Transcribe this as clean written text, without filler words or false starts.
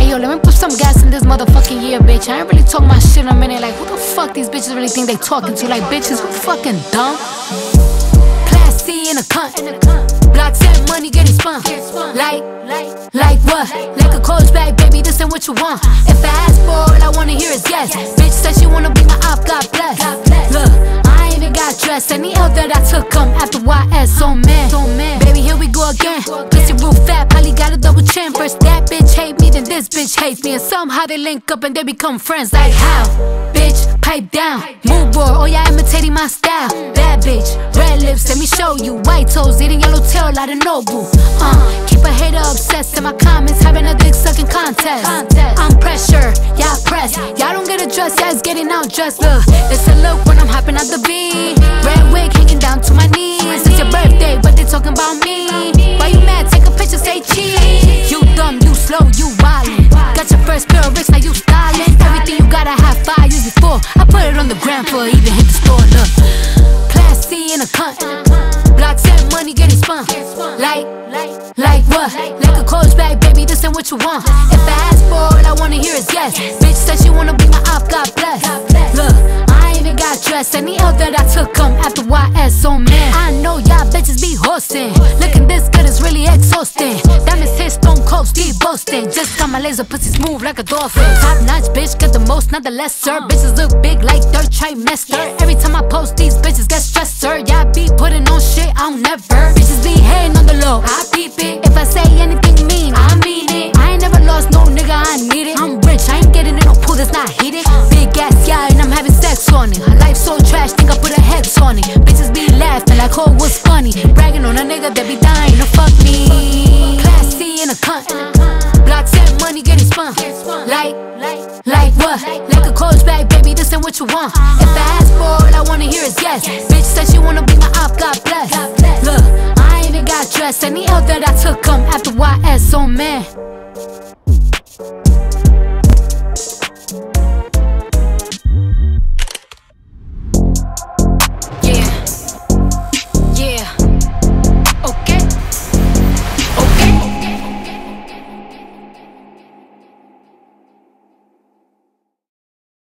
Hey yo, let me put some gas in this motherfucking year, bitch. I ain't really talking my shit in a minute. Like, who the fuck these bitches really think they talking to? Like, bitches, who fucking dumb? Class C in a cunt. Blocks and money getting spun. Like what? Like a coach bag, baby, this ain't what you want. If I ask for all I wanna hear is yes. Bitch said she wanna be my op, God bless. Look, I ain't even got dressed. Any L that I took come after YS, so man. Baby, here we go again. Pussy roof fat, probably got a double chin. First that bitch hate me, then this bitch hates me. And somehow they link up and they become friends. Like how? Bitch, pipe down. Move board, oh yeah, imitating my style. Bad bitch, red lips, let me show you. White toes, eating yellow tail like a Nobu. Keep a hater obsessed in my comments, having a dick sucking contest. I'm pressure, y'all press. Y'all don't get a dress, yeah, it's getting out dressed. Look, it's a look when I'm hopping out the beat. Red wig hanging down to my knees. It's your birthday, but they talking about me. Why you mad? Take a picture, say cheese. You dumb, you slow, you wildin'. Got your first pair of bricks, now you stylin'. Everything you gotta have 5 years before. I put it on the gram for even hit the store. Look, Class C in a cunt. Blocks and money getting spun. Like what? Like a coach bag, baby, this ain't what you want. If I ask for all I wanna hear is yes. Bitch said she wanna be my op, God bless. Look, I ain't even got dressed. Any L that I took come after YS, so man. I know y'all bitches be hosting. Looking this good is really exhausting. Diamonds hit, stone cold, Steve boasting. Just got my laser pussy smooth like a dolphin. Top notch bitch, get the most, not the lesser. Bitches look big like third trimester. Every time I post these bitches get stressed, sir. Y'all be putting on shit, I don't never. Bitches be hating on the low, I peep it. If I say anything mean, I mean it. I ain't never lost no nigga, I need it. I'm rich, I ain't getting in no pool that's not heated. Big ass, yeah, and I'm having sex on it. Her life so trash, think I put a hex on it. Bitches be laughing like, oh, what's funny? Bragging on a nigga that be dying to fuck me. Class C in a cunt. Blocks and money getting spun. Like what? Like a coach bag, baby, this ain't what you want. If I ask for all I wanna hear is yes. Bitch said she wanna be my op, God bless. Look, I ain't even got dressed. Any L that I took